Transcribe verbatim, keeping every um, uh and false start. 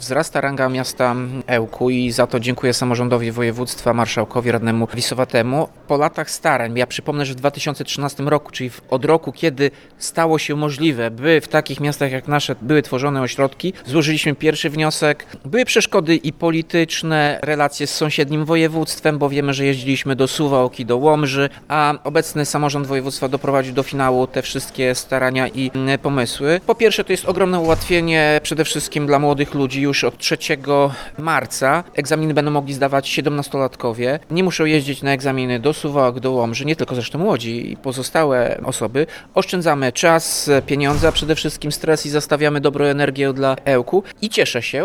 Wzrasta ranga miasta Ełku i za to dziękuję samorządowi województwa, marszałkowi, radnemu Wisowatemu. Po latach starań, ja przypomnę, że w dwa tysiące trzynastym roku, czyli od roku, kiedy stało się możliwe, by w takich miastach jak nasze były tworzone ośrodki, złożyliśmy pierwszy wniosek. Były przeszkody i polityczne, relacje z sąsiednim województwem, bo wiemy, że jeździliśmy do Suwałki, do Łomży, a obecny samorząd województwa doprowadził do finału te wszystkie starania i pomysły. Po pierwsze, to jest ogromne ułatwienie przede wszystkim dla młodych ludzi. Już od trzeciego marca egzaminy będą mogli zdawać siedemnastolatkowie. Nie muszą jeździć na egzaminy do Suwałk, do Łomży, nie tylko zresztą Łodzi i pozostałe osoby. Oszczędzamy czas, pieniądze, a przede wszystkim stres i zastawiamy dobrą energię dla Ełku i cieszę się.